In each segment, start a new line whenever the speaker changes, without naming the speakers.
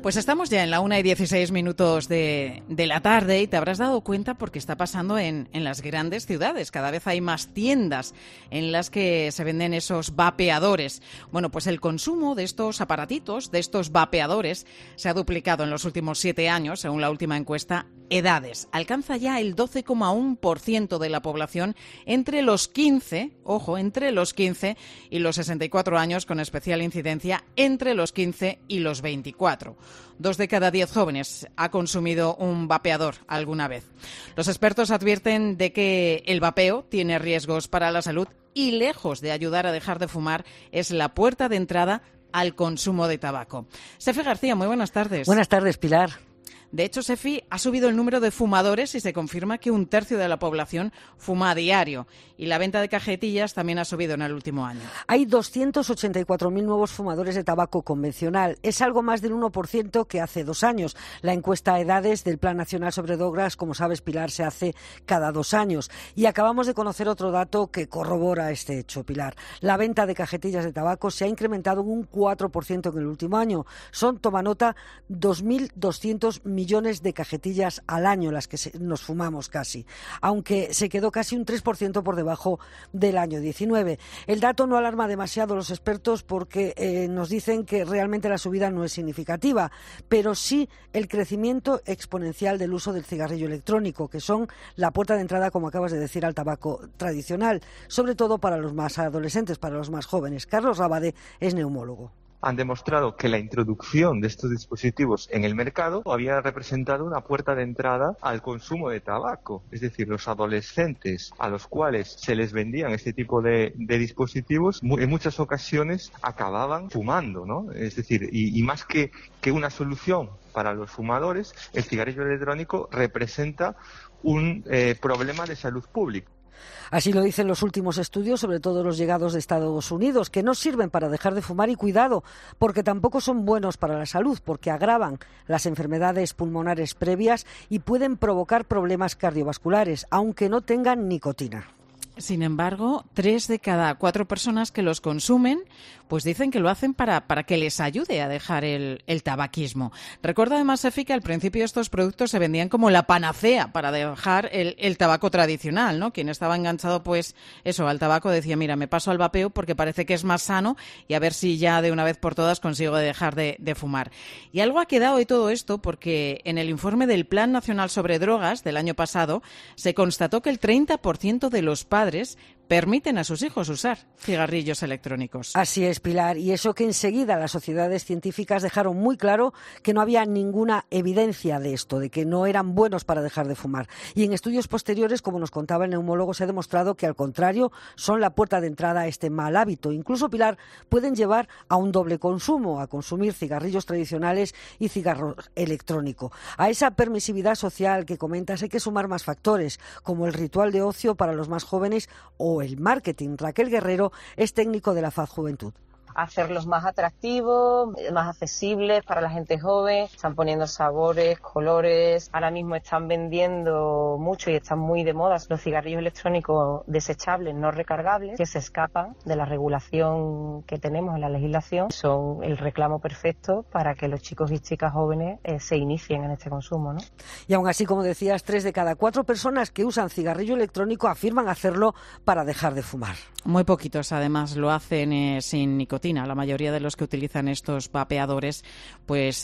Pues estamos ya en la 1:16 de la tarde y te habrás dado cuenta porque está pasando en las grandes ciudades. Cada vez hay más tiendas en las que se venden esos vapeadores. Bueno, pues el consumo de estos aparatitos, de estos vapeadores, se ha duplicado en los últimos 7 años, según la última encuesta Edades. Alcanza ya el 12,1% de la población entre los 15, ojo, entre los 15 y los 64 años, con especial incidencia entre los 15 y los 24. 2 de cada 10 jóvenes ha consumido un vapeador alguna vez. Los expertos advierten de que el vapeo tiene riesgos para la salud y, lejos de ayudar a dejar de fumar, es la puerta de entrada al consumo de tabaco. Sefi García, muy buenas tardes.
Buenas tardes, Pilar.
De hecho, Sefi, ha subido el número de fumadores y se confirma que 1/3 de la población fuma a diario. Y la venta de cajetillas también ha subido en el último año.
Hay 284.000 nuevos fumadores de tabaco convencional. Es algo más del 1% que hace 2 años. La encuesta Edades del Plan Nacional sobre Drogas, como sabes, Pilar, se hace cada 2 años. Y acabamos de conocer otro dato que corrobora este hecho, Pilar. La venta de cajetillas de tabaco se ha incrementado un 4% en el último año. Son, toma nota, 2.200 millones de cajetillas al año las que nos fumamos casi, aunque se quedó casi un 3% por debajo del año 19. El dato no alarma demasiado a los expertos porque nos dicen que realmente la subida no es significativa, pero sí el crecimiento exponencial del uso del cigarrillo electrónico, que son la puerta de entrada, como acabas de decir, al tabaco tradicional, sobre todo para los más adolescentes, para los más jóvenes. Carlos Rabade es neumólogo.
Han demostrado que la introducción de estos dispositivos en el mercado había representado una puerta de entrada al consumo de tabaco. Es decir, los adolescentes a los cuales se les vendían este tipo de dispositivos, en muchas ocasiones acababan fumando, ¿no? Es decir, y más que una solución para los fumadores, el cigarrillo electrónico representa un problema de salud pública.
Así lo dicen los últimos estudios, sobre todo los llegados de Estados Unidos, que no sirven para dejar de fumar y cuidado, porque tampoco son buenos para la salud, porque agravan las enfermedades pulmonares previas y pueden provocar problemas cardiovasculares, aunque no tengan nicotina.
Sin embargo, 3 de cada 4 personas que los consumen, pues dicen que lo hacen para que les ayude a dejar el tabaquismo. Recuerda además, Sefi, que al principio estos productos se vendían como la panacea para dejar el tabaco tradicional, ¿no? Quien estaba enganchado, pues eso, al tabaco decía, mira, me paso al vapeo porque parece que es más sano y a ver si ya de una vez por todas consigo dejar de fumar. Y algo ha quedado de todo esto porque en el informe del Plan Nacional sobre Drogas del año pasado se constató que el 30% de los padres permiten a sus hijos usar cigarrillos electrónicos.
Así es, Pilar, y eso que enseguida las sociedades científicas dejaron muy claro que no había ninguna evidencia de esto, de que no eran buenos para dejar de fumar. Y en estudios posteriores, como nos contaba el neumólogo, se ha demostrado que al contrario son la puerta de entrada a este mal hábito. Incluso, Pilar, pueden llevar a un doble consumo, a consumir cigarrillos tradicionales y cigarro electrónico. A esa permisividad social que comentas hay que sumar más factores, como el ritual de ocio para los más jóvenes o el marketing. Raquel Guerrero es técnico de la FAD Juventud.
Hacerlos más atractivos, más accesibles para la gente joven. Están poniendo sabores, colores. Ahora mismo están vendiendo mucho y están muy de moda los cigarrillos electrónicos desechables, no recargables, que se escapan de la regulación que tenemos en la legislación. Son el reclamo perfecto para que los chicos y chicas jóvenes se inicien en este consumo, ¿no?
Y aún así, como decías, 3 de cada 4 personas que usan cigarrillo electrónico afirman hacerlo para dejar de fumar.
Muy poquitos, además, lo hacen sin nicotina. La mayoría de los que utilizan estos vapeadores pues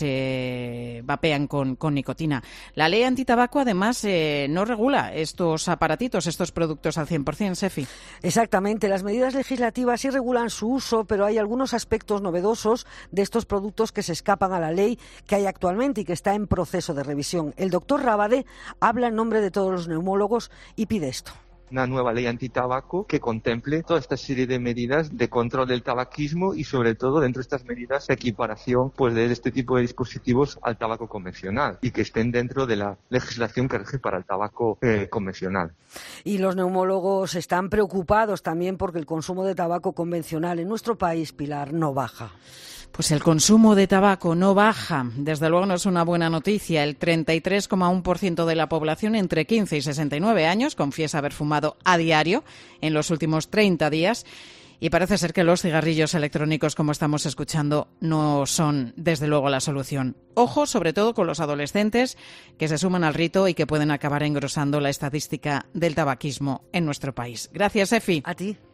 vapean con nicotina. La ley antitabaco además no regula estos aparatitos, estos productos al 100%, Sefi.
Exactamente, las medidas legislativas sí regulan su uso, pero hay algunos aspectos novedosos de estos productos que se escapan a la ley que hay actualmente y que está en proceso de revisión. El doctor Rabade habla en nombre de todos los neumólogos y pide esto.
Una nueva ley antitabaco que contemple toda esta serie de medidas de control del tabaquismo y sobre todo dentro de estas medidas de equiparación pues de este tipo de dispositivos al tabaco convencional y que estén dentro de la legislación que rige para el tabaco convencional.
Y los neumólogos están preocupados también porque el consumo de tabaco convencional en nuestro país, Pilar, no baja.
Pues el consumo de tabaco no baja. Desde luego no es una buena noticia. El 33,1% de la población entre 15 y 69 años confiesa haber fumado a diario en los últimos 30 días. Y parece ser que los cigarrillos electrónicos, como estamos escuchando, no son, desde luego, la solución. Ojo, sobre todo, con los adolescentes que se suman al rito y que pueden acabar engrosando la estadística del tabaquismo en nuestro país. Gracias, Efi.
A ti.